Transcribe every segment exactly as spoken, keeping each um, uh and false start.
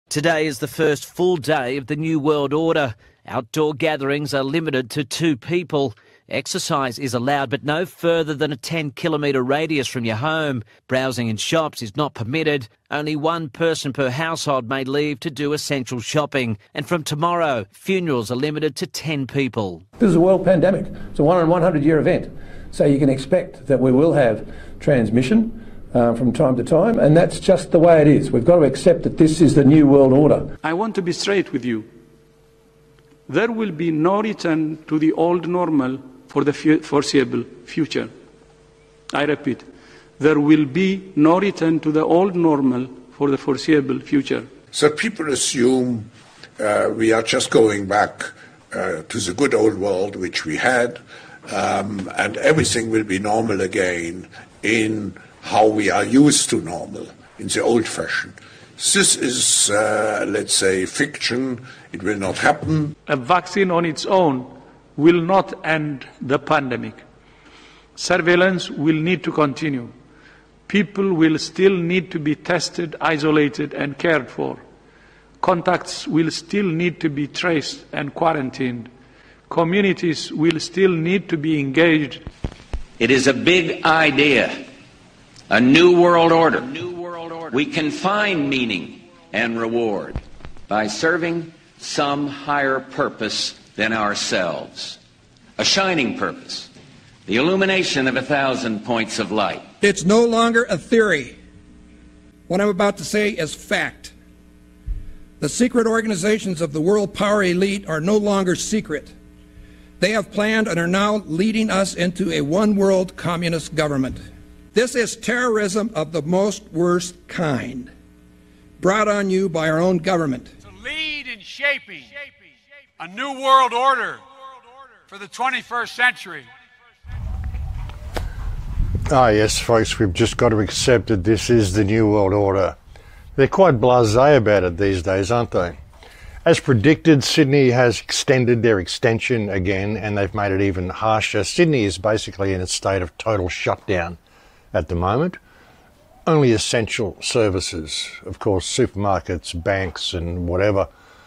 Today is the first full day of the New World Order. Outdoor gatherings are limited to two people. Exercise is allowed, but no further than a ten kilometre radius from your home. Browsing in shops is not permitted. Only one person per household may leave to do essential shopping. And from tomorrow, funerals are limited to ten people. This is a world pandemic. It's a one in one hundred year event. So you can expect that we will have transmission uh, from time to time, and that's just the way it is. We've got to accept that this is the New World Order. I want to be straight with you. There will be no return to the old normal for the foreseeable future. I repeat, there will be no return to the old normal for the foreseeable future. So people assume uh, we are just going back uh, to the good old world which we had, um, and everything will be normal again in how we are used to normal, in the old fashion. This is, uh, let's say, fiction. It will not happen. A vaccine on its own will not end the pandemic. Surveillance will need to continue. People will still need to be tested, isolated, and cared for. Contacts will still need to be traced and quarantined. Communities will still need to be engaged. It is a big idea, a new world order. We can find meaning and reward by serving some higher purpose than ourselves. A shining purpose, the illumination of a thousand points of light. It's no longer a theory. What I'm about to say is fact. The secret organizations of the world power elite are no longer secret. They have planned and are now leading us into a one-world communist government. This is terrorism of the most worst kind, brought on you by our own government. To lead in shaping a new world order for the twenty-first century. Ah, yes, folks, we've just got to accept that this is the New World Order. They're quite blasé about it these days, aren't they? As predicted, Sydney has extended their extension again, and they've made it even harsher. Sydney is basically in a state of total shutdown at the moment. Only essential services, of course, supermarkets, banks and whatever.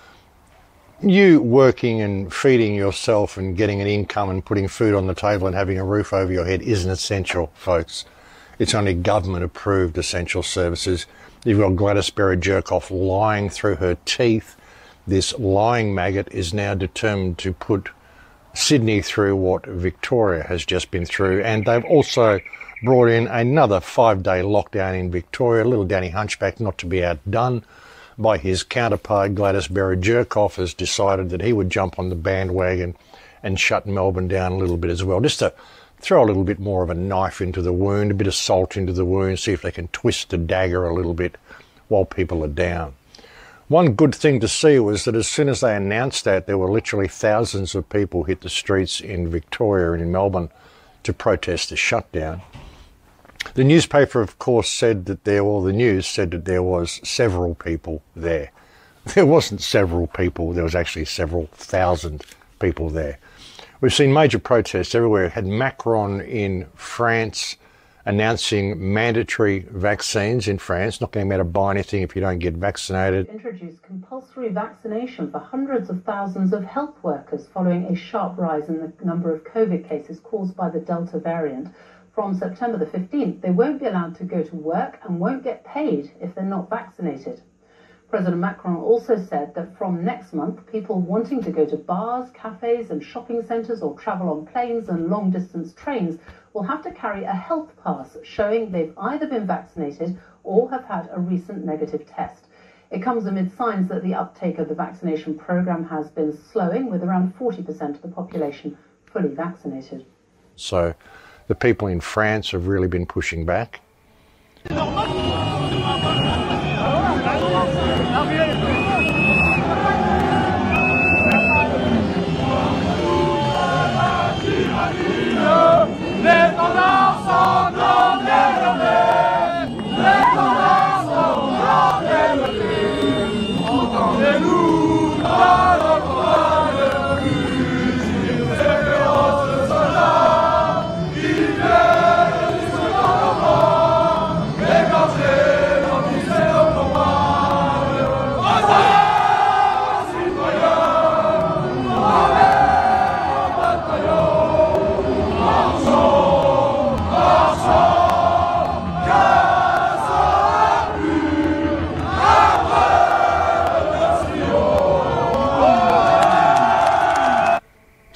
You working and feeding yourself and getting an income and putting food on the table and having a roof over your head isn't essential, folks. It's only government-approved essential services. You've got Gladys Berejiklian lying through her teeth. This lying maggot is now determined to put Sydney through what Victoria has just been through, and they've also brought in another five-day lockdown in Victoria. Little Danny Hunchback, not to be outdone by his counterpart, Gladys Berejiklian, has decided that he would jump on the bandwagon and shut Melbourne down a little bit as well, just to throw a little bit more of a knife into the wound, a bit of salt into the wound, see if they can twist the dagger a little bit while people are down. One good thing to see was that as soon as they announced that, there were literally thousands of people hit the streets in Victoria and in Melbourne to protest the shutdown. The newspaper, of course, said that there, or the news said that there was several people there. There wasn't several people, there was actually several thousand people there. We've seen major protests everywhere. Had Macron in France announcing mandatory vaccines in France, not going to matter buy anything if you don't get vaccinated. Introduced compulsory vaccination for hundreds of thousands of health workers following a sharp rise in the number of COVID cases caused by the Delta variant. From September the fifteenth, they won't be allowed to go to work and won't get paid if they're not vaccinated. President Macron also said that from next month, people wanting to go to bars, cafes and shopping centres or travel on planes and long-distance trains will have to carry a health pass showing they've either been vaccinated or have had a recent negative test. It comes amid signs that the uptake of the vaccination programme has been slowing, with around forty percent of the population fully vaccinated. So the people in France have really been pushing back.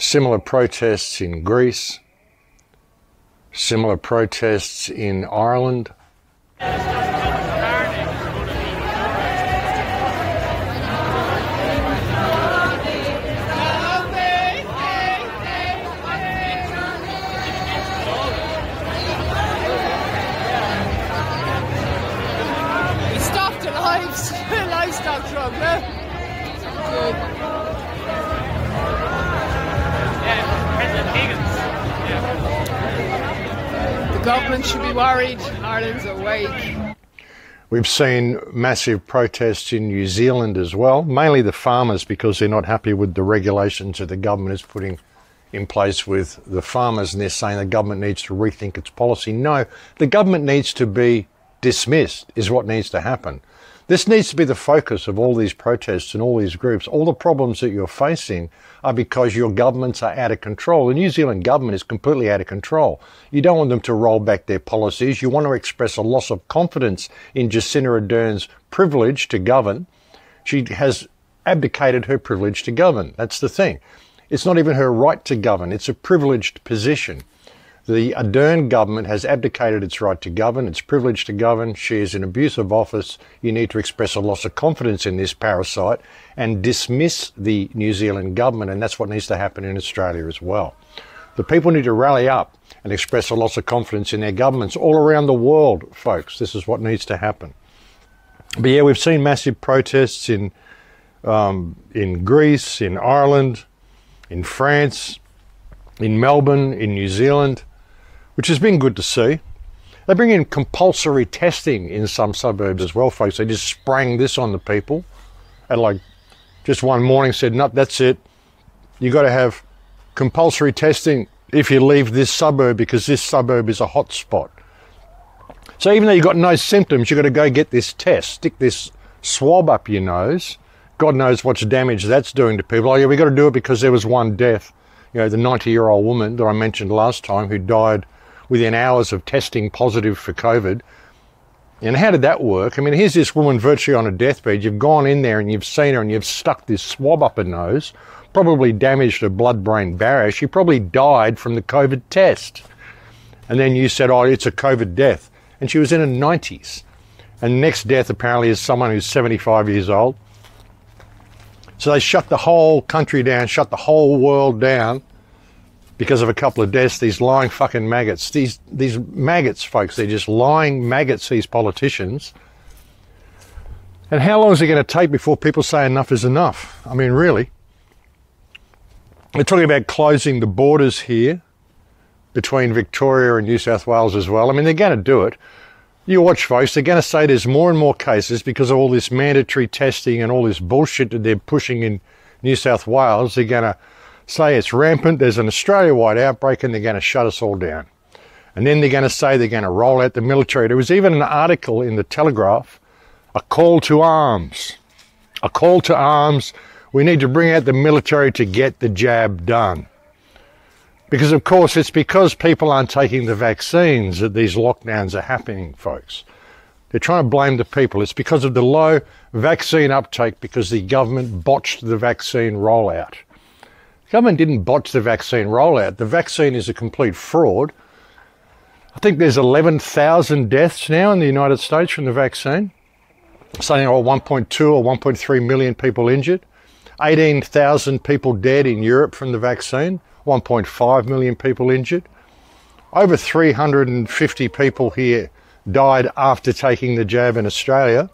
Similar protests in Greece, similar protests in Ireland. Livestock truck, no? Good. The government should be worried. Ireland's awake. We've seen massive protests in New Zealand as well, mainly the farmers, because they're not happy with the regulations that the government is putting in place with the farmers, and they're saying the government needs to rethink its policy. No, the government needs to be dismissed, is what needs to happen. This needs to be the focus of all these protests and all these groups. All the problems that you're facing are because your governments are out of control. The New Zealand government is completely out of control. You don't want them to roll back their policies. You want to express a loss of confidence in Jacinda Ardern's privilege to govern. She has abdicated her privilege to govern. That's the thing. It's not even her right to govern. It's a privileged position. The Ardern government has abdicated its right to govern, its privilege to govern. She is in abuse of office. You need to express a loss of confidence in this parasite and dismiss the New Zealand government, and that's what needs to happen in Australia as well. The people need to rally up and express a loss of confidence in their governments all around the world, folks. This is what needs to happen. But yeah, we've seen massive protests in, um, in Greece, in Ireland, in France, in Melbourne, in New Zealand, which has been good to see. They bring in compulsory testing in some suburbs as well, folks. They just sprang this on the people and like just one morning said, no, that's it. You got to have compulsory testing if you leave this suburb because this suburb is a hot spot. So even though you've got no symptoms, you've got to go get this test, stick this swab up your nose. God knows what's damage that's doing to people. Oh yeah, we got to do it because there was one death. You know, the ninety-year-old woman that I mentioned last time who died within hours of testing positive for COVID. And how did that work? I mean, here's this woman virtually on a deathbed. You've gone in there and you've seen her and you've stuck this swab up her nose, probably damaged her blood-brain barrier. She probably died from the COVID test. And then you said, oh, it's a COVID death. And she was in her nineties. And the next death apparently is someone who's seventy-five years old. So they shut the whole country down, shut the whole world down because of a couple of deaths, these lying fucking maggots. These these maggots, folks, they're just lying maggots, these politicians. And how long is it going to take before people say enough is enough? I mean, really. They're talking about closing the borders here between Victoria and New South Wales as well. I mean, they're going to do it. You watch, folks, they're going to say there's more and more cases because of all this mandatory testing and all this bullshit that they're pushing in New South Wales. They're going to say it's rampant, there's an Australia-wide outbreak, and they're going to shut us all down. And then they're going to say they're going to roll out the military. There was even an article in the Telegraph, a call to arms. A call to arms. We need to bring out the military to get the jab done. Because, of course, it's because people aren't taking the vaccines that these lockdowns are happening, folks. They're trying to blame the people. It's because of the low vaccine uptake because the government botched the vaccine rollout. The government didn't botch the vaccine rollout. The vaccine is a complete fraud. I think there's eleven thousand deaths now in the United States from the vaccine. Something like one point two or one point three million people injured. eighteen thousand people dead in Europe from the vaccine. one point five million people injured. Over three hundred fifty people here died after taking the jab in Australia.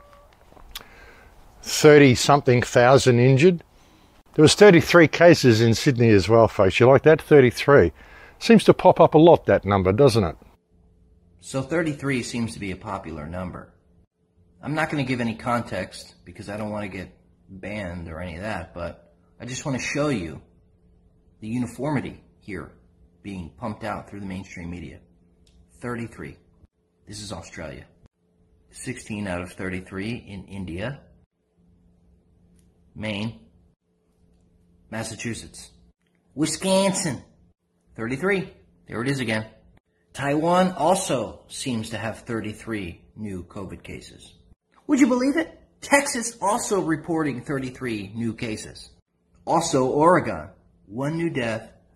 thirty something thousand injured. There was thirty-three cases in Sydney as well, folks. You like that? thirty-three. Seems to pop up a lot, that number, doesn't it? So thirty-three seems to be a popular number. I'm not going to give any context because I don't want to get banned or any of that, but I just want to show you the uniformity here being pumped out through the mainstream media. thirty-three. This is Australia. sixteen out of thirty-three in India. Maine. Massachusetts. Wisconsin. thirty-three. There it is again. Taiwan also seems to have thirty-three new COVID cases. Would you believe it? Texas also reporting thirty-three new cases. Also Oregon. One new death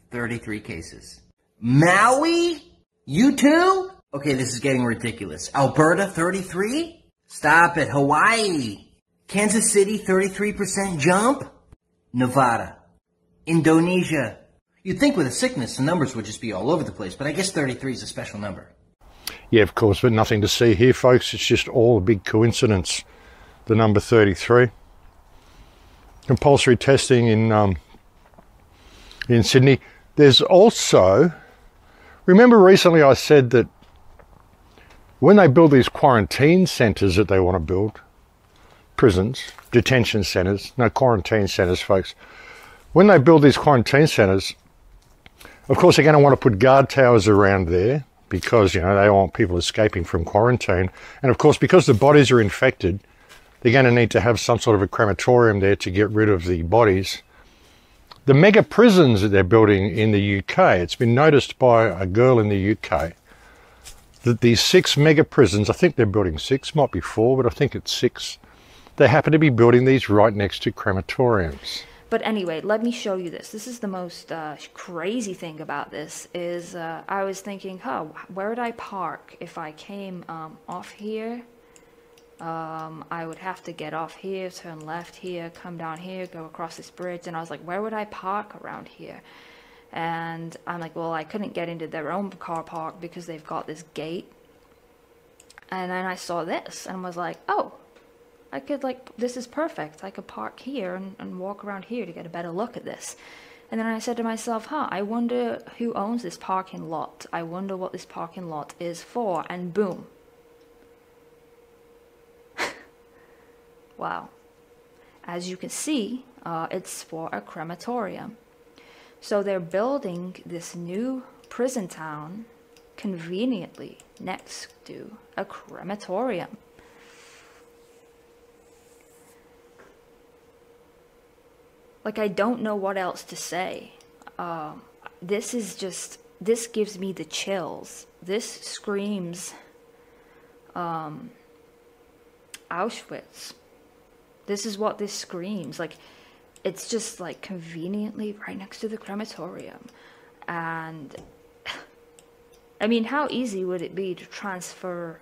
thirty-three cases. Maui? You too? Okay, this is getting ridiculous. Alberta, thirty-three? Stop it. Hawaii. Kansas City, thirty-three percent jump? Nevada. Indonesia. You'd think with a sickness, the numbers would just be all over the place, but I guess thirty-three is a special number. Yeah, of course, but nothing to see here, folks. It's just all a big coincidence. The number thirty-three. Compulsory testing in um, in Sydney. There's also, remember recently I said that when they build these quarantine centres that they want to build, prisons, detention centres, no quarantine centres, folks. When they build these quarantine centres, of course they're going to want to put guard towers around there because, you know, they don't want people escaping from quarantine. And of course, because the bodies are infected, they're going to need to have some sort of a crematorium there to get rid of the bodies. The mega prisons that they're building in the U K, it's been noticed by a girl in the U K that these six mega prisons, I think they're building six, might be four, but I think it's six. They happen to be building these right next to crematoriums. But anyway, let me show you this. This is the most uh, crazy thing about this is uh, I was thinking, huh, where would I park if I came um, off here? Um, I would have to get off here, turn left here, come down here, go across this bridge. And I was like, where would I park around here? And I'm like, well, I couldn't get into their own car park because they've got this gate. And then I saw this and was like, oh, I could like, this is perfect. I could park here and, and walk around here to get a better look at this. And then I said to myself, huh, I wonder who owns this parking lot. I wonder what this parking lot is for. And boom. Wow. As you can see, uh, it's for a crematorium. So they're building this new prison town conveniently next to a crematorium. Like, I don't know what else to say. Um, this is just, this gives me the chills. This screams um, Auschwitz. This is what this screams. Like, it's just like conveniently right next to the crematorium. And I mean, how easy would it be to transfer,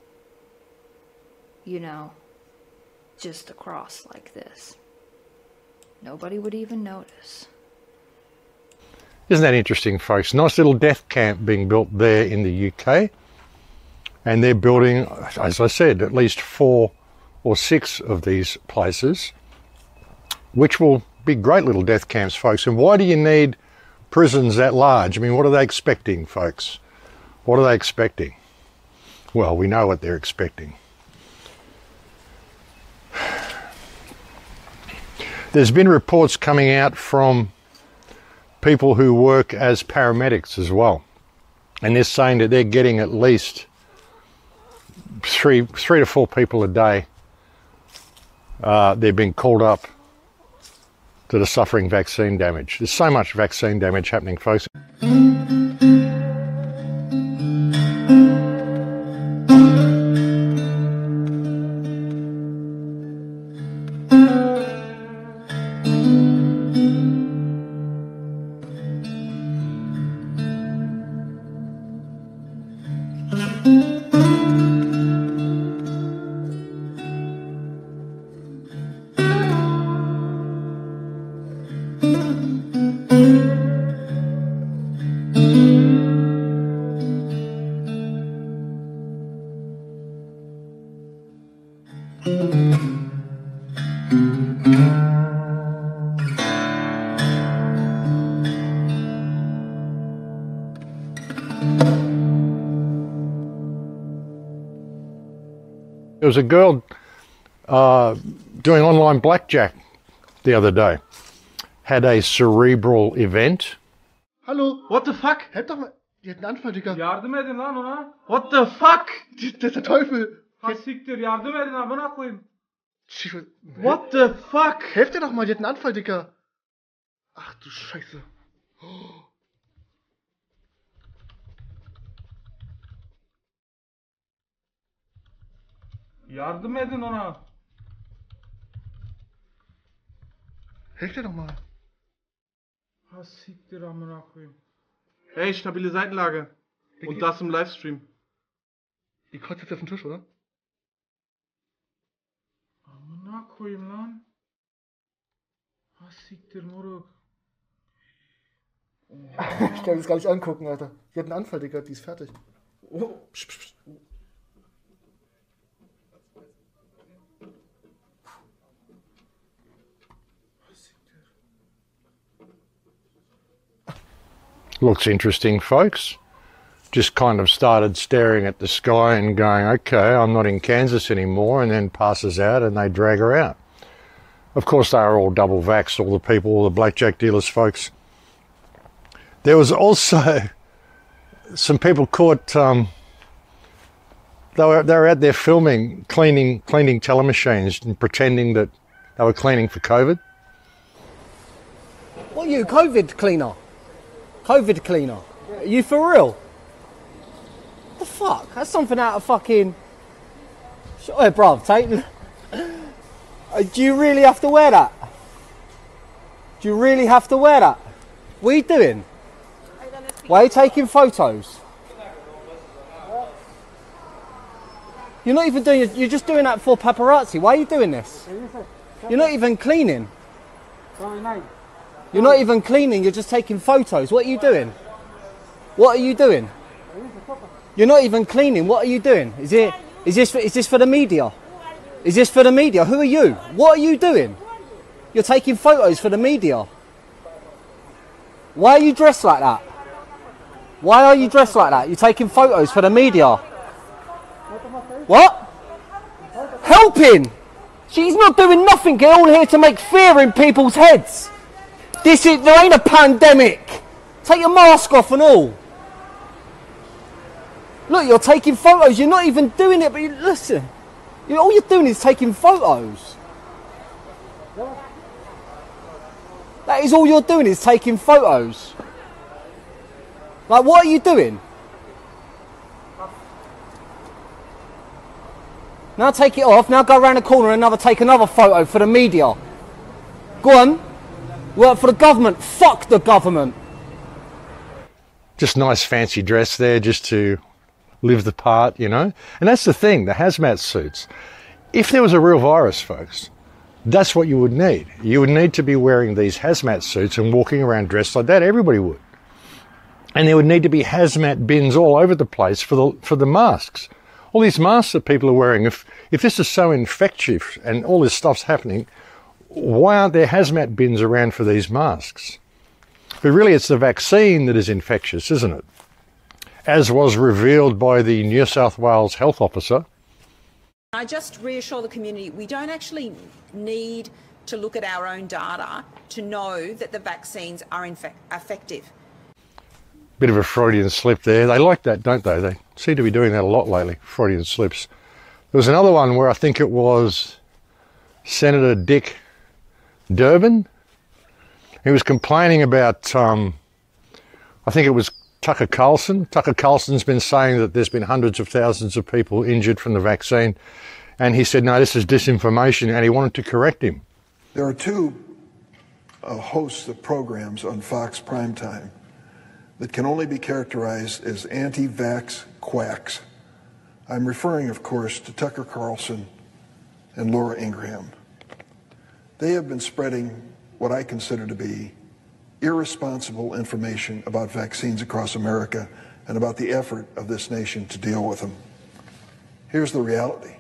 you know, just across like this? Nobody would even notice. Isn't that interesting, folks? Nice little death camp being built there in the U K. And they're building, as I said, at least four or six of these places, which will be great little death camps, folks. And why do you need prisons that large? I mean, what are they expecting, folks? What are they expecting? Well, we know what they're expecting. There's been reports coming out from people who work as paramedics as well. And they're saying that they're getting at least three, three to four people a day. Uh, they're being called up that are suffering vaccine damage. There's so much vaccine damage happening, folks. There was a girl uh, doing online blackjack the other day. Had a cerebral event. Hallo? What the fuck? Hält doch mal. Die hat einen Anfall, Digga. Yardım edin lan ona. What the fuck? Das ist der Teufel. Ha siktir, yardım edin amına koyayım. What the fuck? Helft ihr doch mal, die hat einen Anfall, Digga. Ach du Scheiße. Oh. Yardım edin ona. Helft ihr doch mal. Was siktir amına koyayım. Ey, stabile Seitenlage. Und das im Livestream. Die kotzt jetzt auf den Tisch, oder? Amına koyayım lan. Was siktir moruk. Ich kann das gar nicht angucken, Alter. Die hat einen Anfall, Digga, die ist fertig. Oh. Psch, psch, psch. Looks interesting, folks. Just kind of started staring at the sky and going, okay, I'm not in Kansas anymore, and then passes out and they drag her out. Of course, they are all double vaxxed, all the people, all the blackjack dealers, folks. There was also some people caught, um, they were, they were out there filming, cleaning, cleaning telemachines and pretending that they were cleaning for COVID. What are you, COVID cleaner? COVID cleaner? Are you for real? What the fuck? That's something out of fucking... Hey, bruv, take... Do you really have to wear that? Do you really have to wear that? What are you doing? Why are you taking photos? You're not even doing... You're just doing that for paparazzi. Why are you doing this? You're not even cleaning. You're not even cleaning, you're just taking photos. What are you doing? What are you doing? You're not even cleaning, what are you doing? Is it is this for, is this for the media? Is this for the media? Who are you? What are you doing? You're taking photos for the media. Why are you dressed like that? Why are you dressed like that? You're taking photos for the media. What? Helping! She's not doing nothing, get all here to make fear in people's heads. This is, there ain't a pandemic. Take your mask off and all. Look, you're taking photos. You're not even doing it, but you, listen. You, all you're doing is taking photos. That is all you're doing is taking photos. Like, what are you doing? Now take it off. Now go around the corner and another take another photo for the media. Go on. Work for the government. Fuck the government. Just nice fancy dress there just to live the part, you know. And that's the thing, the hazmat suits. If there was a real virus, folks, that's what you would need. You would need to be wearing these hazmat suits and walking around dressed like that. Everybody would. And there would need to be hazmat bins all over the place for the for the masks. All these masks that people are wearing, if, if this is so infectious and all this stuff's happening, why aren't there hazmat bins around for these masks? But really it's the vaccine that is infectious, isn't it? As was revealed by the New South Wales health officer. I just reassure the community, we don't actually need to look at our own data to know that the vaccines are in fact effective. Bit of a Freudian slip there. They like that, don't they? They seem to be doing that a lot lately, Freudian slips. There was another one where I think it was Senator Dick Durbin. He was complaining about, um, I think it was Tucker Carlson. Tucker Carlson's been saying that there's been hundreds of thousands of people injured from the vaccine. And he said, no, this is disinformation, and he wanted to correct him. There are two uh, hosts of programs on Fox Primetime that can only be characterized as anti-vax quacks. I'm referring, of course, to Tucker Carlson and Laura Ingraham. They have been spreading what I consider to be irresponsible information about vaccines across America and about the effort of this nation to deal with them. Here's the reality.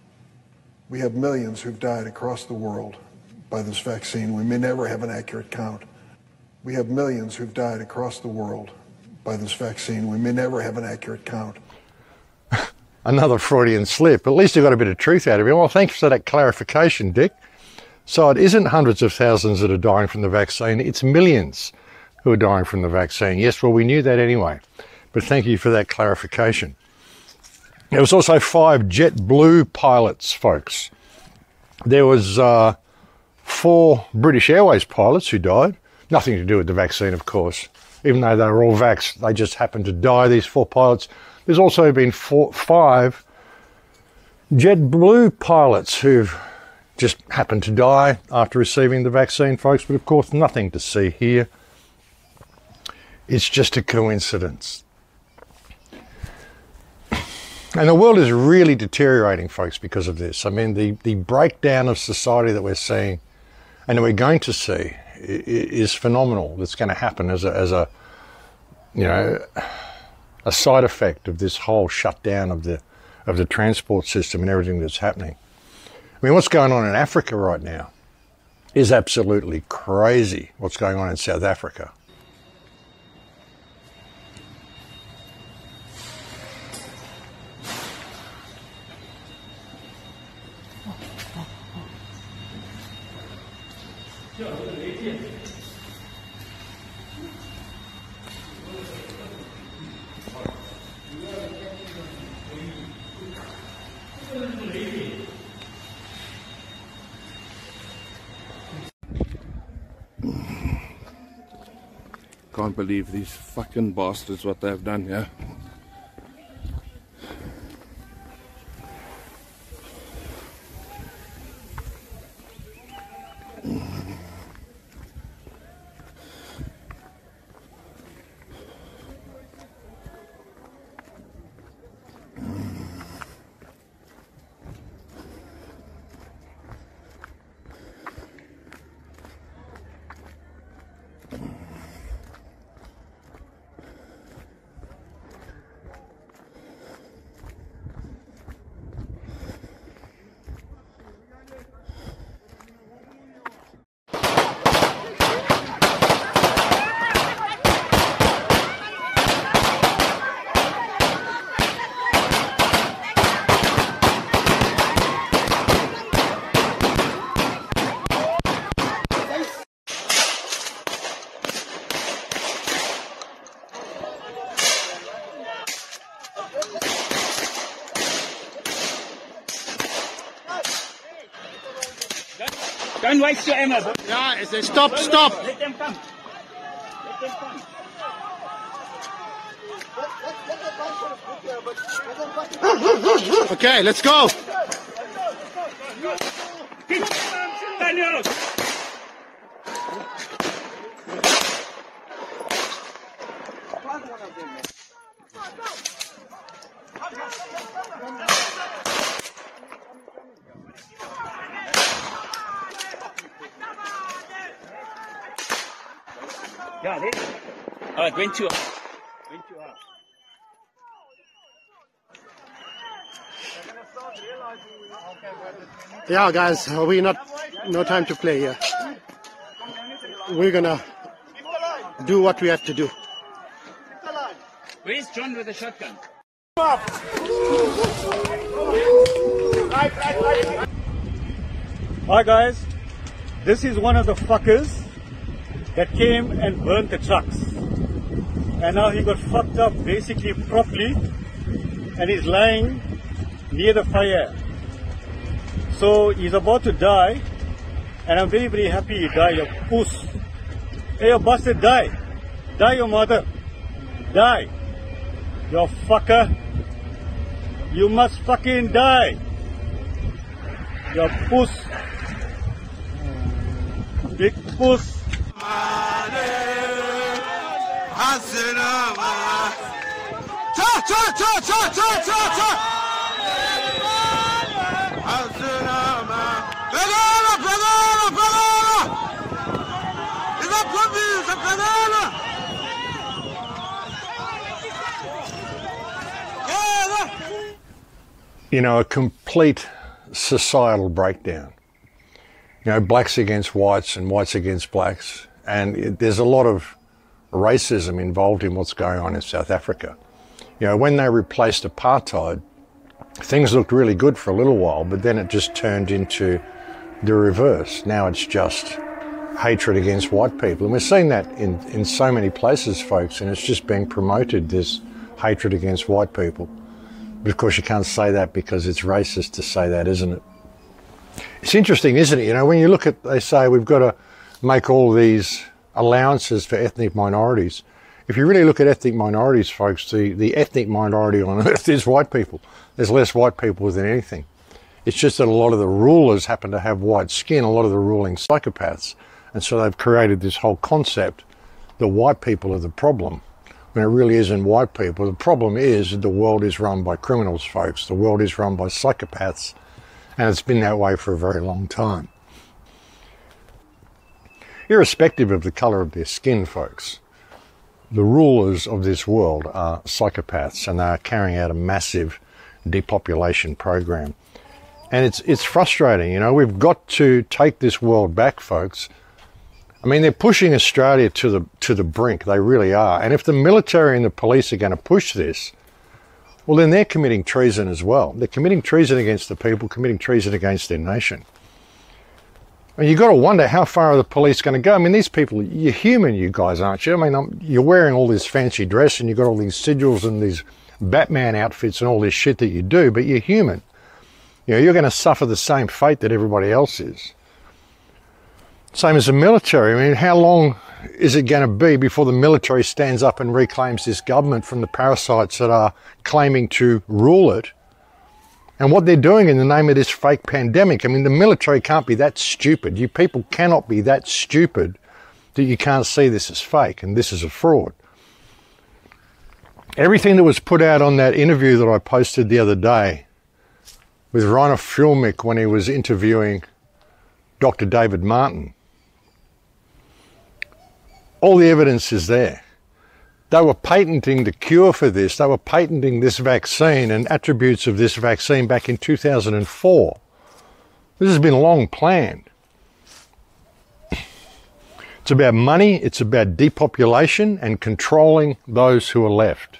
We have millions who've died across the world by this vaccine. We may never have an accurate count. We have millions who've died across the world by this vaccine. We may never have an accurate count. Another Freudian slip. At least you got a bit of truth out of it. Well, thanks for that clarification, Dick. So it isn't hundreds of thousands that are dying from the vaccine, it's millions who are dying from the vaccine. Yes, well, we knew that anyway, but thank you for that clarification. There was also five JetBlue pilots, folks. There was uh, four British Airways pilots who died. Nothing to do with the vaccine, of course. Even though they were all vaxxed, they just happened to die, these four pilots. There's also been four, five JetBlue pilots who've just happened to die after receiving the vaccine, folks, but of course nothing to see here. It's just a coincidence. And the world is really deteriorating, folks, because of this. I mean, the, the breakdown of society that we're seeing and that we're going to see is phenomenal. That's going to happen as a, as a, you know, a side effect of this whole shutdown of the, of the transport system and everything that's happening. I mean, what's going on in Africa right now is absolutely crazy. What's going on in South Africa. Can't believe these fucking bastards what they've done here. Don't waste your ammo. Yeah, is there, stop, stop. Let them come. Let them come. Okay, let's go. Daniel. Yeah, there. Oh, it went too high. Went too high. Yeah, guys, we not no time to play here. We're gonna do what we have to do. Where's John with the shotgun? Hi guys, this is one of the fuckers that came and burnt the trucks. And now he got fucked up basically properly and he's lying near the fire. So he's about to die and I'm very very happy he died, you puss. Hey you bastard, die. Die your mother. Die. You fucker. You must fucking die. You puss. Big puss. Cha cha cha cha cha cha cha. Pegala, pegala, pegala. Is that puppy? Is that pegala? You know, a complete societal breakdown. You know, blacks against whites and whites against blacks. And it, there's a lot of racism involved in what's going on in South Africa. You know, when they replaced apartheid, things looked really good for a little while, but then it just turned into the reverse. Now it's just hatred against white people. And we're seeing that in, in so many places, folks, and it's just being promoted, this hatred against white people. But of course you can't say that because it's racist to say that, isn't it? It's interesting, isn't it? You know, when you look at, they say we've got to make all these allowances for ethnic minorities. If you really look at ethnic minorities, folks, the, the ethnic minority on earth is white people. There's less white people than anything. It's just that a lot of the rulers happen to have white skin, a lot of the ruling psychopaths. And so they've created this whole concept the white people are the problem, when it really isn't white people. The problem is that the world is run by criminals, folks. The world is run by psychopaths, and it's been that way for a very long time. Irrespective of the colour of their skin, folks, the rulers of this world are psychopaths, and they are carrying out a massive depopulation program. And it's it's frustrating, you know. We've got to take this world back, folks. I mean, they're pushing Australia to the to the brink. They really are. And if the military and the police are going to push this, well, then they're committing treason as well. They're committing treason against the people, committing treason against their nation. And you've got to wonder, how far are the police going to go? I mean, these people, you're human, you guys, aren't you? I mean, I'm, you're wearing all this fancy dress and you've got all these sigils and these Batman outfits and all this shit that you do, but you're human. You know, you're going to suffer the same fate that everybody else is. Same as the military. I mean, how long is it going to be before the military stands up and reclaims this government from the parasites that are claiming to rule it? And what they're doing in the name of this fake pandemic. I mean, the military can't be that stupid. You people cannot be that stupid that you can't see this as fake and this is a fraud. Everything that was put out on that interview that I posted the other day with Rainer Fulmick when he was interviewing Doctor David Martin, all the evidence is there. They were patenting the cure for this. They were patenting this vaccine and attributes of this vaccine back in two thousand four. This has been long planned. It's about money, it's about depopulation and controlling those who are left.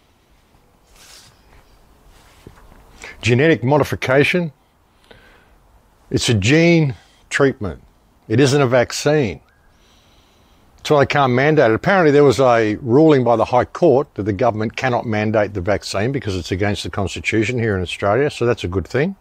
Genetic modification, it's a gene treatment. It isn't a vaccine. So they can't mandate it. Apparently there was a ruling by the High Court that the government cannot mandate the vaccine because it's against the Constitution here in Australia, so that's a good thing.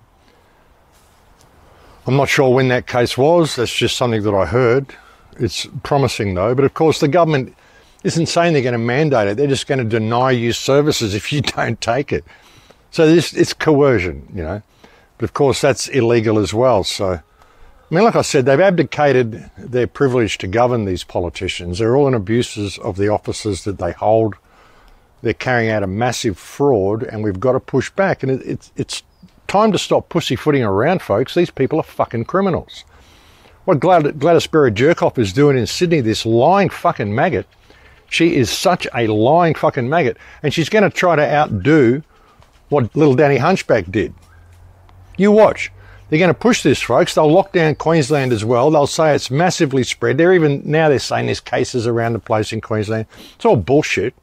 I'm not sure when that case was. That's just something that I heard. It's promising though, but of course the government isn't saying they're going to mandate it. They're just going to deny you services if you don't take it. So this, it's coercion, you know. But of course that's illegal as well, so... I mean, like I said, they've abdicated their privilege to govern, these politicians. They're all in abuses of the offices that they hold. They're carrying out a massive fraud, and we've got to push back. And it, it's, it's time to stop pussyfooting around, folks. These people are fucking criminals. What Glad- Gladys Berejiklian is doing in Sydney, this lying fucking maggot, she is such a lying fucking maggot, and she's going to try to outdo what little Danny Hunchback did. You watch. They're going to push this, folks. They'll lock down Queensland as well. They'll say it's massively spread. They're even, now they're saying there's cases around the place in Queensland. It's all bullshit.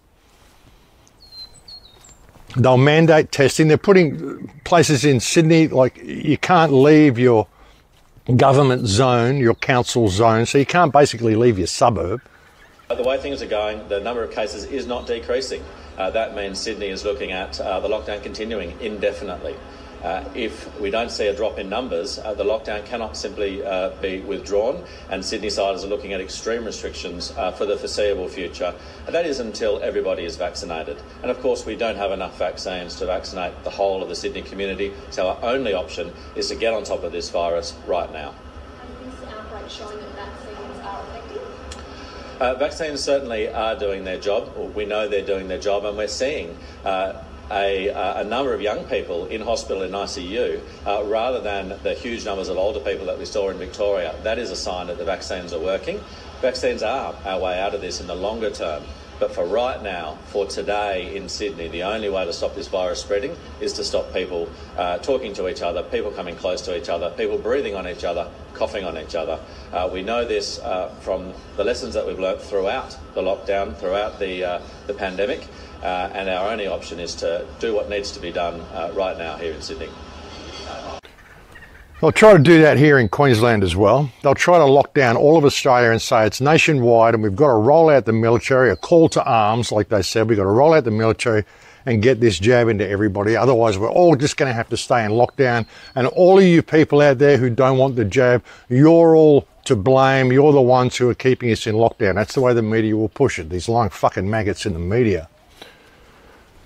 They'll mandate testing. They're putting places in Sydney, like you can't leave your government zone, your council zone, so you can't basically leave your suburb. The way things are going, the number of cases is not decreasing. Uh, that means Sydney is looking at uh, the lockdown continuing indefinitely. Uh, if we don't see a drop in numbers, uh, the lockdown cannot simply uh, be withdrawn, and Sydneysiders are looking at extreme restrictions uh, for the foreseeable future. And that is until everybody is vaccinated. And of course, we don't have enough vaccines to vaccinate the whole of the Sydney community, so our only option is to get on top of this virus right now. Has this outbreak shown that vaccines are effective? Uh, vaccines certainly are doing their job. We know they're doing their job, and we're seeing uh, A, uh, a number of young people in hospital in I C U, uh, rather than the huge numbers of older people that we saw in Victoria. That is a sign that the vaccines are working. Vaccines are our way out of this in the longer term. But for right now, for today in Sydney, the only way to stop this virus spreading is to stop people uh, talking to each other, people coming close to each other, people breathing on each other, coughing on each other. Uh, we know this uh, from the lessons that we've learnt throughout the lockdown, throughout the, uh, the pandemic. Uh, and our only option is to do what needs to be done uh, right now here in Sydney. They'll try to do that here in Queensland as well. They'll try to lock down all of Australia and say it's nationwide and we've got to roll out the military, a call to arms, like they said. We've got to roll out the military and get this jab into everybody. Otherwise, we're all just going to have to stay in lockdown. And all of you people out there who don't want the jab, you're all to blame. You're the ones who are keeping us in lockdown. That's the way the media will push it. These lying fucking maggots in the media.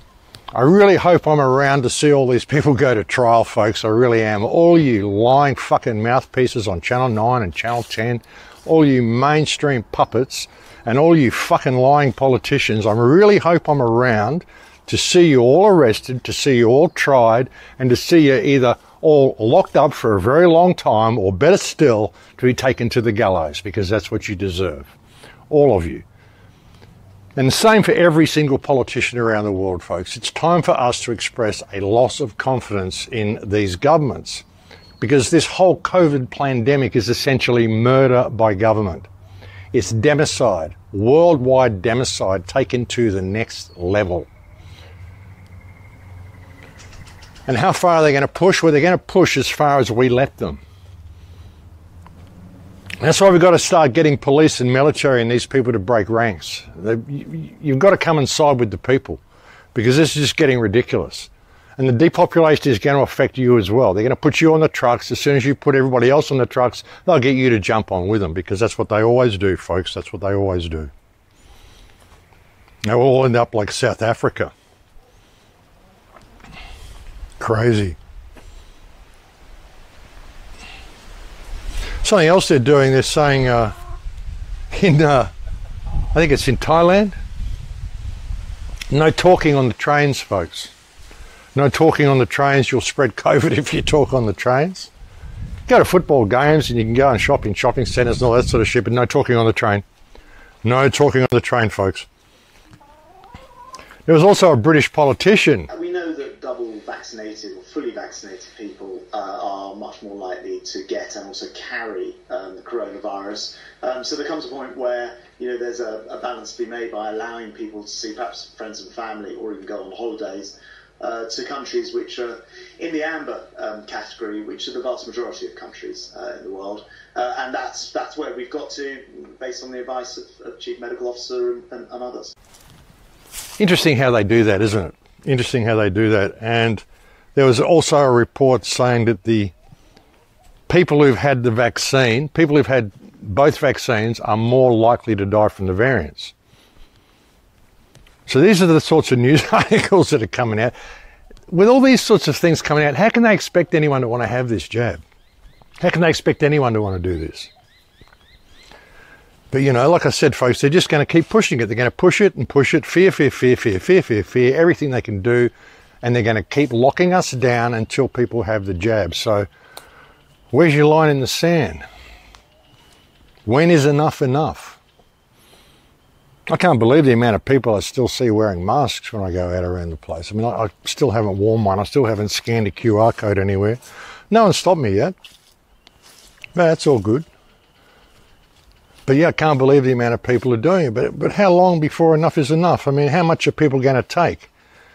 I really hope I'm around to see all these people go to trial, folks. I really am. All you lying fucking mouthpieces on Channel nine and Channel ten, all you mainstream puppets, and all you fucking lying politicians, I really hope I'm around to see you all arrested, to see you all tried, and to see you either all locked up for a very long time, or better still, to be taken to the gallows, because that's what you deserve. All of you. And the same for every single politician around the world, folks. It's time for us to express a loss of confidence in these governments, because this whole COVID pandemic is essentially murder by government. It's democide, worldwide democide taken to the next level. And how far are they going to push? Well, they're going to push as far as we let them. That's why we've got to start getting police and military and these people to break ranks. They, you, you've got to come and side with the people, because this is just getting ridiculous. And the depopulation is going to affect you as well. They're going to put you on the trucks. As soon as you put everybody else on the trucks, they'll get you to jump on with them, because that's what they always do, folks. That's what they always do. They'll all end up like South Africa. Crazy. Something else they're doing, they're saying uh, in, uh, I think it's in Thailand, no talking on the trains, folks. No talking on the trains. You'll spread COVID if you talk on the trains. Go to football games and you can go and shop in shopping centres and all that sort of shit, but no talking on the train. No talking on the train, folks. There was also a British politician. We know that double vaccinated or fully vaccinated people uh, are much more likely to get and also carry um, the coronavirus. Um, so there comes a point where, you know, there's a, a balance to be made by allowing people to see perhaps friends and family, or even go on holidays uh, to countries which are in the amber um, category, which are the vast majority of countries uh, in the world. Uh, and that's that's where we've got to, based on the advice of, of Chief Medical Officer and, and, and others. Interesting how they do that, isn't it? Interesting how they do that. And there was also a report saying that the people who've had the vaccine, people who've had both vaccines, are more likely to die from the variants. So these are the sorts of news articles that are coming out. With all these sorts of things coming out, how can they expect anyone to want to have this jab? How can they expect anyone to want to do this? But, you know, like I said, folks, they're just going to keep pushing it. They're going to push it and push it, fear, fear, fear, fear, fear, fear, fear, everything they can do. And they're going to keep locking us down until people have the jab. So where's your line in the sand? When is enough enough? I can't believe the amount of people I still see wearing masks when I go out around the place. I mean, I, I still haven't worn one. I still haven't scanned a Q R code anywhere. No one's stopped me yet. But that's all good. But yeah, I can't believe the amount of people are doing it. But, but how long before enough is enough? I mean, how much are people going to take?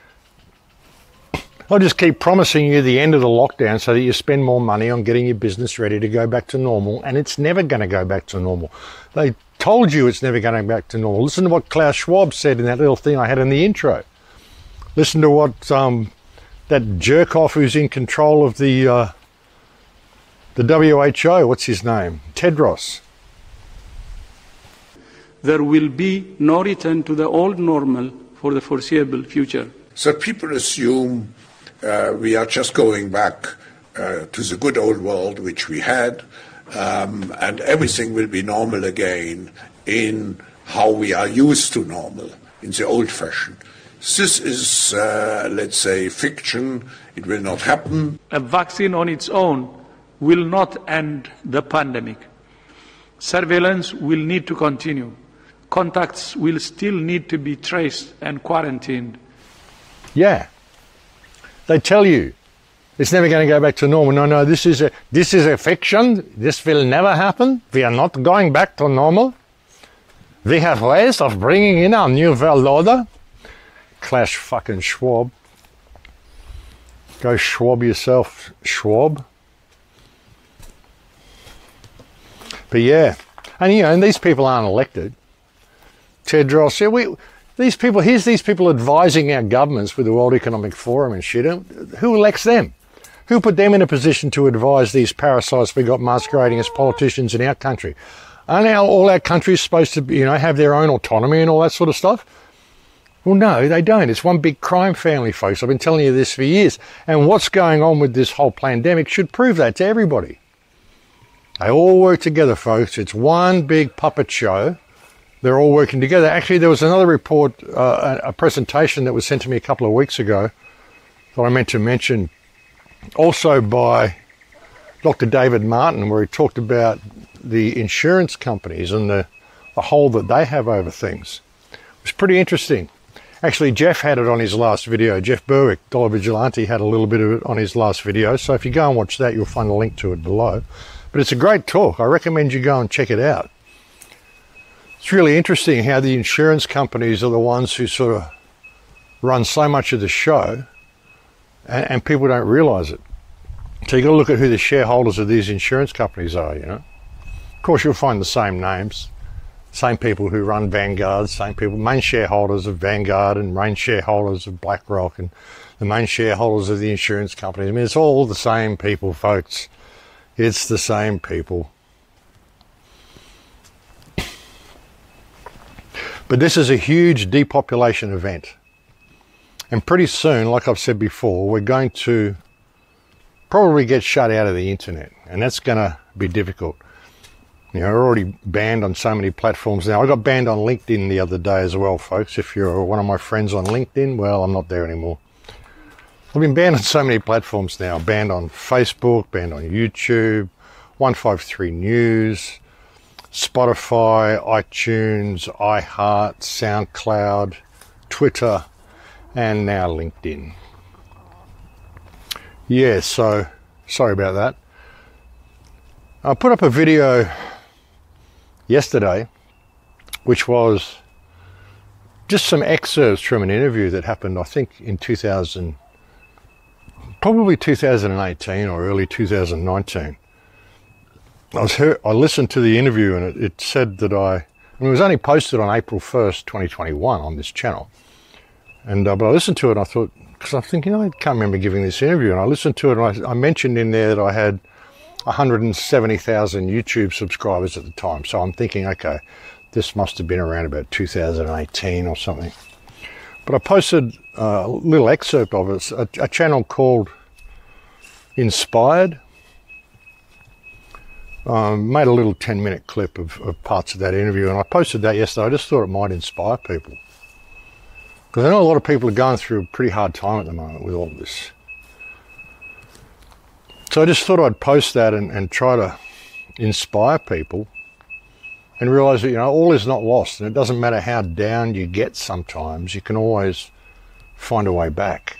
I'll just keep promising you the end of the lockdown so that you spend more money on getting your business ready to go back to normal. And it's never going to go back to normal. They told you it's never going to go back to normal. Listen to what Klaus Schwab said in that little thing I had in the intro. Listen to what um, that jerk-off who's in control of the, uh, the W H O, what's his name? Tedros. There will be no return to the old normal for the foreseeable future. So people assume uh, we are just going back uh, to the good old world which we had, um, and everything will be normal again in how we are used to normal, in the old fashion. This is, uh, let's say, fiction. It will not happen. A vaccine on its own will not end the pandemic. Surveillance will need to continue. Contacts will still need to be traced and quarantined. Yeah. They tell you it's never going to go back to normal. No, no, this is a this is a fiction. This will never happen. We are not going back to normal. We have ways of bringing in our new world order. Clash fucking Schwab. Go Schwab yourself, Schwab. But yeah, and you know, and these people aren't elected. Tedros, yeah, we, these people, here's these people advising our governments with the World Economic Forum and shit. Who elects them? Who put them in a position to advise these parasites we got masquerading as politicians in our country? Aren't our, all our countries supposed to, you know, have their own autonomy and all that sort of stuff? Well, no, they don't. It's one big crime family, folks. I've been telling you this for years. And what's going on with this whole pandemic should prove that to everybody. They all work together, folks. It's one big puppet show. They're all working together. Actually, there was another report, uh, a presentation that was sent to me a couple of weeks ago that I meant to mention, also by Doctor David Martin, where he talked about the insurance companies and the, the hold that they have over things. It was pretty interesting. Actually, Jeff had it on his last video. Jeff Berwick, Dollar Vigilante, had a little bit of it on his last video. So if you go and watch that, you'll find a link to it below. But it's a great talk. I recommend you go and check it out. It's really interesting how the insurance companies are the ones who sort of run so much of the show, and, and people don't realize it. So you've got to look at who the shareholders of these insurance companies are, you know. Of course, you'll find the same names. Same people who run Vanguard, same people, main shareholders of Vanguard and main shareholders of BlackRock and the main shareholders of the insurance companies. I mean, it's all the same people, folks. It's the same people. But this is a huge depopulation event. And pretty soon, like I've said before, we're going to probably get shut out of the internet. And that's going to be difficult. You know, we're already banned on so many platforms now. I got banned on LinkedIn the other day as well, folks. If you're one of my friends on LinkedIn, well, I'm not there anymore. I've been banned on so many platforms now. Banned on Facebook, banned on YouTube, one five three News, Spotify, iTunes, iHeart, SoundCloud, Twitter, and now LinkedIn. Yeah, so sorry about that. I put up a video yesterday, which was just some excerpts from an interview that happened, I think, in two thousand, probably two thousand eighteen or early two thousand nineteen. I was heard, I listened to the interview, and it, it said that I, and it was only posted on April first, twenty twenty-one on this channel. And uh, but I listened to it, and I thought, because I'm thinking, I can't remember giving this interview, and I listened to it, and I, I mentioned in there that I had one hundred seventy thousand YouTube subscribers at the time. So I'm thinking, okay, this must have been around about two thousand eighteen or something. But I posted a little excerpt of it, a, a channel called Inspired. Um, made a little ten minute clip of, of parts of that interview, and I posted that yesterday. I just thought it might inspire people. Because I know a lot of people are going through a pretty hard time at the moment with all this. So I just thought I'd post that and, and try to inspire people and realise that, you know, all is not lost, and it doesn't matter how down you get sometimes, you can always find a way back.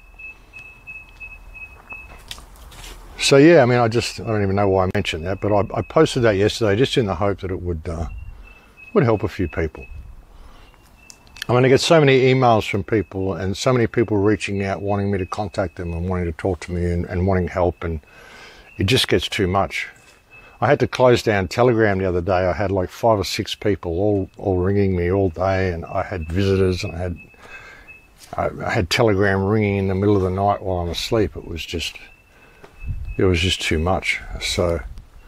So yeah, I mean, I just, I don't even know why I mentioned that, but I, I posted that yesterday just in the hope that it would, uh, would help a few people. I mean, I get so many emails from people and so many people reaching out, wanting me to contact them and wanting to talk to me and, and wanting help, and it just gets too much. I had to close down Telegram the other day. I had like five or six people all, all ringing me all day, and I had visitors, and I had, I, I had Telegram ringing in the middle of the night while I'm asleep. It was just, it was just too much. So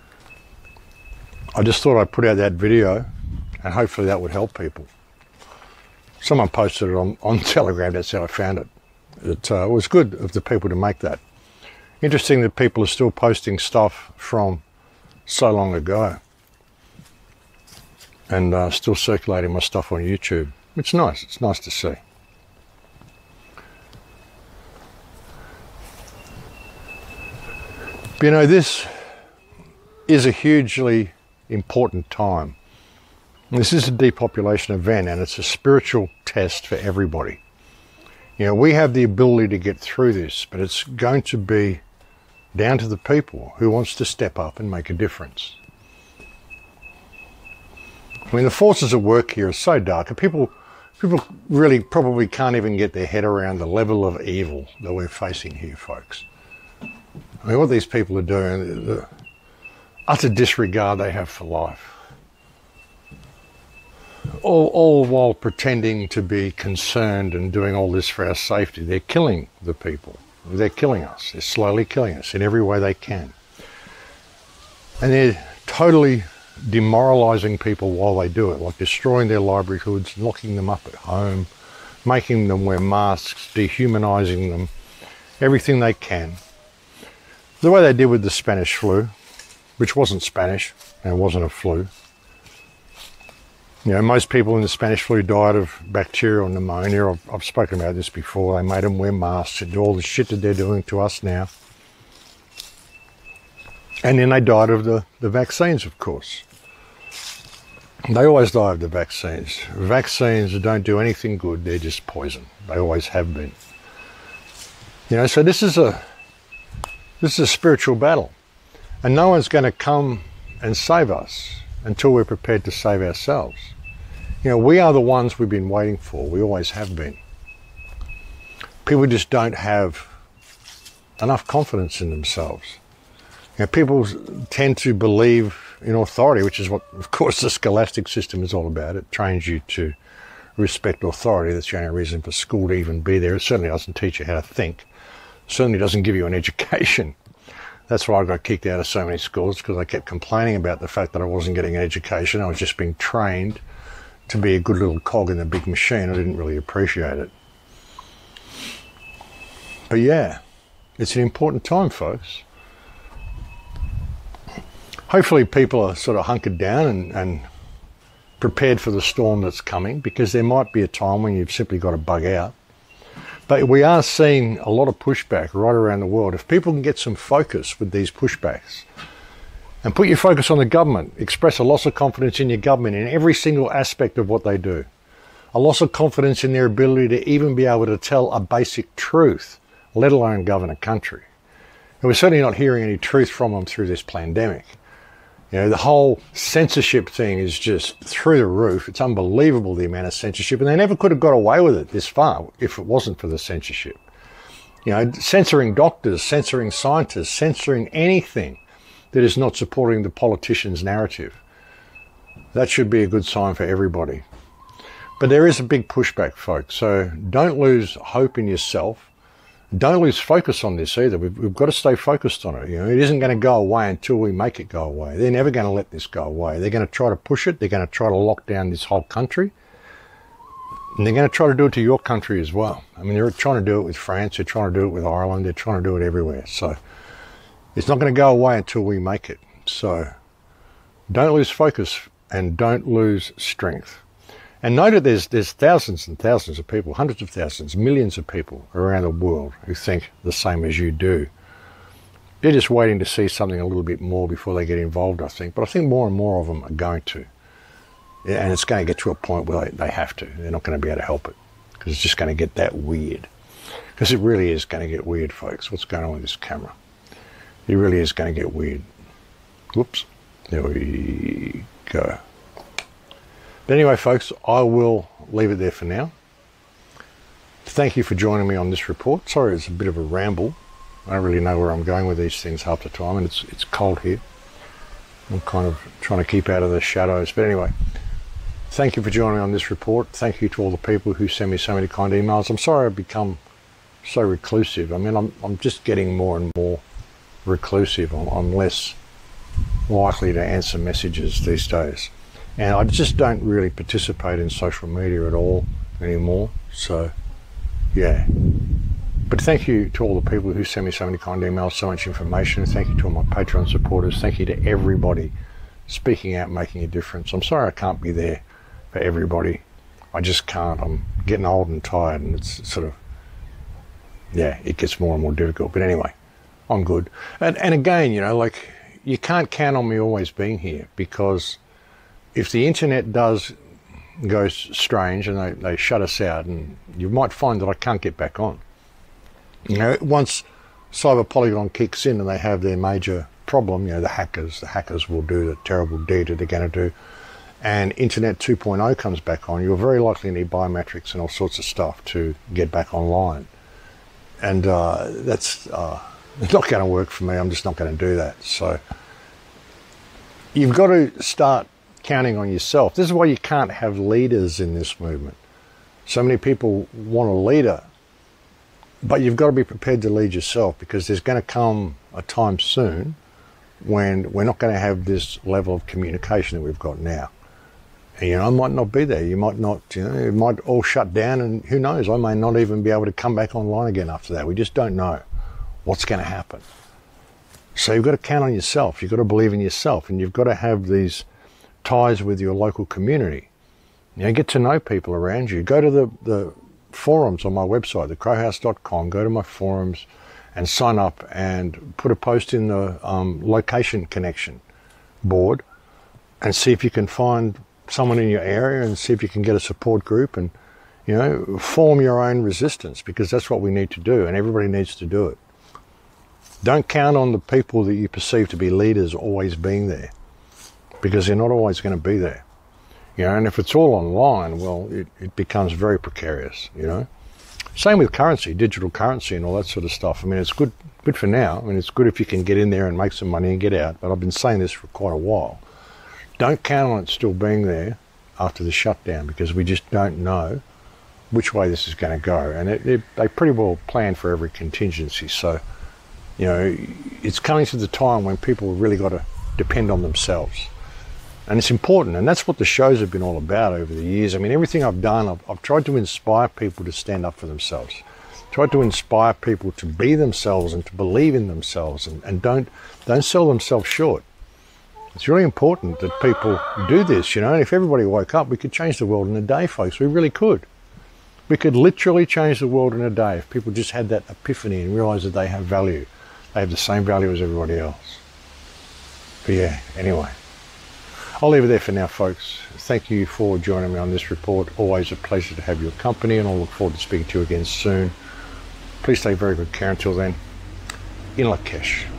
I just thought I'd put out that video, and hopefully that would help people. Someone posted it on, on Telegram, that's how I found it. It uh, was good of the people to make that. Interesting that people are still posting stuff from so long ago and uh, still circulating my stuff on YouTube. It's nice, it's nice to see. But, you know, this is a hugely important time. This is a depopulation event, and it's a spiritual test for everybody. You know, we have the ability to get through this, but it's going to be down to the people who wants to step up and make a difference. I mean, the forces at work here are so dark, and people, people really probably can't even get their head around the level of evil that we're facing here, folks. I mean, what these people are doing, the utter disregard they have for life. All, all while pretending to be concerned and doing all this for our safety. They're killing the people. They're killing us. They're slowly killing us in every way they can. And they're totally demoralising people while they do it, like destroying their livelihoods, locking them up at home, making them wear masks, dehumanising them, everything they can. The way they did with the Spanish flu, which wasn't Spanish and it wasn't a flu. You know, most people in the Spanish flu died of bacterial pneumonia. I've, I've spoken about this before. They made them wear masks and do all the shit that they're doing to us now. And then they died of the, the vaccines, of course. They always die of the vaccines. Vaccines don't do anything good. They're just poison. They always have been. You know, so this is a this is a spiritual battle. And no one's going to come and save us until we're prepared to save ourselves. You know, we are the ones we've been waiting for. We always have been. People just don't have enough confidence in themselves. You know, people tend to believe in authority, which is what, of course, the scholastic system is all about. It trains you to respect authority. That's the only reason for school to even be there. It certainly doesn't teach you how to think. It certainly doesn't give you an education. That's why I got kicked out of so many schools, because I kept complaining about the fact that I wasn't getting an education. I was just being trained to be a good little cog in the big machine. I didn't really appreciate it. But yeah, it's an important time, folks. Hopefully people are sort of hunkered down and, and prepared for the storm that's coming, because there might be a time when you've simply got to bug out. But we are seeing a lot of pushback right around the world. If people can get some focus with these pushbacks and put your focus on the government, express a loss of confidence in your government in every single aspect of what they do, a loss of confidence in their ability to even be able to tell a basic truth, let alone govern a country. And we're certainly not hearing any truth from them through this pandemic. You know, the whole censorship thing is just through the roof. It's unbelievable, the amount of censorship, and they never could have got away with it this far if it wasn't for the censorship. You know, censoring doctors, censoring scientists, censoring anything that is not supporting the politician's narrative. That should be a good sign for everybody. But there is a big pushback, folks, so don't lose hope in yourself. Don't lose focus on this either. We've, we've got to stay focused on it. You know, it isn't going to go away until we make it go away. They're never going to let this go away. They're going to try to push it. They're going to try to lock down this whole country. And they're going to try to do it to your country as well. I mean, they're trying to do it with France. They're trying to do it with Ireland. They're trying to do it everywhere. So it's not going to go away until we make it. So don't lose focus and don't lose strength. And note that there's, there's thousands and thousands of people, hundreds of thousands, millions of people around the world who think the same as you do. They're just waiting to see something a little bit more before they get involved, I think. But I think more and more of them are going to. Yeah, and it's going to get to a point where they, they have to. They're not going to be able to help it, because it's just going to get that weird. Because it really is going to get weird, folks. What's going on with this camera? It really is going to get weird. Whoops. There we go. But anyway, folks, I will leave it there for now. Thank you for joining me on this report. Sorry, it's a bit of a ramble. I don't really know where I'm going with these things half the time, and it's it's cold here. I'm kind of trying to keep out of the shadows. But anyway, thank you for joining me on this report. Thank you to all the people who send me so many kind emails. I'm sorry I've become so reclusive. I mean, I'm I'm just getting more and more reclusive. I'm, I'm less likely to answer messages these days. And I just don't really participate in social media at all anymore. So, yeah. But thank you to all the people who send me so many kind emails, so much information. Thank you to all my Patreon supporters. Thank you to everybody speaking out, making a difference. I'm sorry I can't be there for everybody. I just can't. I'm getting old and tired, and it's sort of, yeah, it gets more and more difficult. But anyway, I'm good. And, and again, you know, like, you can't count on me always being here, because if the internet does go strange and they, they shut us out, and you might find that I can't get back on. You know, once Cyber Polygon kicks in and they have their major problem, you know, the hackers, the hackers will do the terrible deed that they're going to do, and Internet two point oh comes back on, you're very likely to need biometrics and all sorts of stuff to get back online. And uh, that's uh, not going to work for me. I'm just not going to do that. So you've got to start counting on yourself. This is why you can't have leaders in this movement. So many people want a leader, but you've got to be prepared to lead yourself, because there's going to come a time soon when we're not going to have this level of communication that we've got now. And, you know, I might not be there. You might not, you know, it might all shut down, and who knows, I may not even be able to come back online again after that. We just don't know what's going to happen. So you've got to count on yourself. You've got to believe in yourself, and you've got to have these ties with your local community. You know, get to know people around you. Go to the, the forums on my website, the crow house dot com. Go to my forums and sign up and put a post in the um, location connection board and see if you can find someone in your area and see if you can get a support group and, you know, form your own resistance, because that's what we need to do, and everybody needs to do it. Don't count on the people that you perceive to be leaders always being there, because they're not always going to be there. You know, and if it's all online, well, it, it becomes very precarious, you know. Same with currency, digital currency and all that sort of stuff. I mean, it's good good for now. I mean, it's good if you can get in there and make some money and get out, but I've been saying this for quite a while. Don't count on it still being there after the shutdown, because we just don't know which way this is going to go. And it, it, they pretty well plan for every contingency. So, you know, it's coming to the time when people have really got to depend on themselves. And it's important, and that's what the shows have been all about over the years. I mean, everything I've done, I've, I've tried to inspire people to stand up for themselves. Tried to inspire people to be themselves and to believe in themselves, and, and don't don't sell themselves short. It's really important that people do this, you know, and if everybody woke up, we could change the world in a day, folks. We really could. We could literally change the world in a day if people just had that epiphany and realised that they have value. They have the same value as everybody else. But yeah, anyway. I'll leave it there for now, folks. Thank you for joining me on this report. Always a pleasure to have your company, and I'll look forward to speaking to you again soon. Please take very good care until then. In Lakesh.